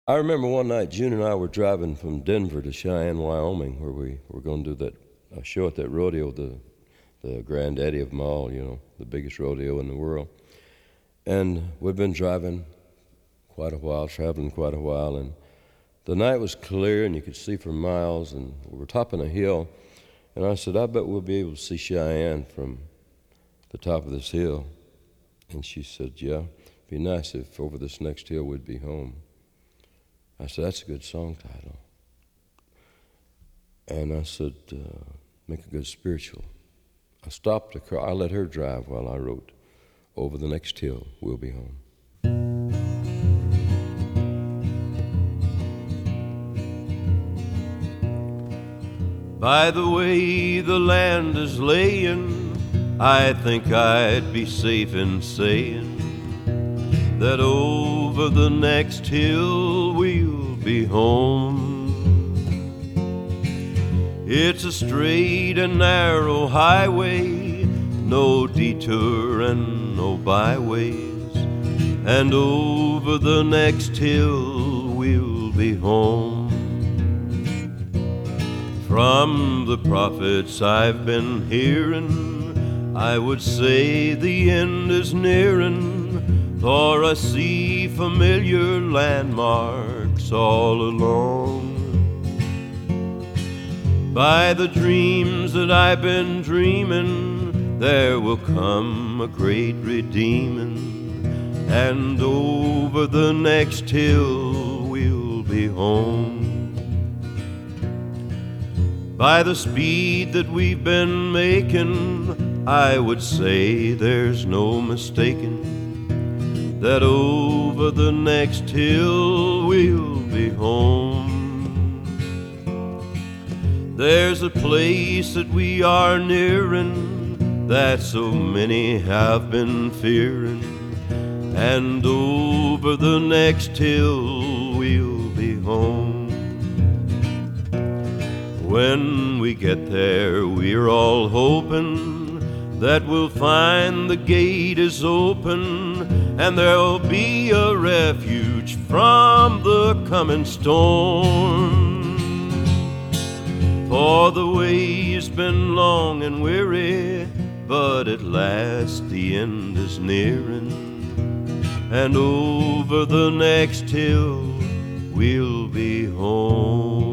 I remember one night June and I were driving from Denver to Cheyenne, Wyoming, where we were going to do that show at that rodeo, the granddaddy of them all, the biggest rodeo in the world. And we'd been driving quite a while, traveling quite a while, and the night was clear and you could see for miles, and we were topping a hill, and I said, I bet we'll be able to see Cheyenne from the top of this hill. And she said, yeah, it'd be nice if over this next hill we'd be home. I said, that's a good song title. And I said, make a good spiritual. I stopped the car. I let her drive while I wrote, over the next hill, we'll be home. By the way the land is laying, I think I'd be safe in saying that over the next hill we'll be home. It's a straight and narrow highway, no detour and no byways, and over the next hill we'll be home. From the prophets I've been hearing, I would say the end is nearing, for I see familiar landmarks all along. By the dreams that I've been dreaming, there will come a great redeeming, and over the next hill we'll be home. By the speed that we've been making, I would say there's no mistaking that over the next hill we'll be home. There's a place that we are nearing that so many have been fearing, and over the next hill we'll be home. When we get there, we're all hoping that we'll find the gate is open, and there'll be a refuge from the coming storm. For the way's been long and weary, but at last the end is nearing, and over the next hill we'll be home.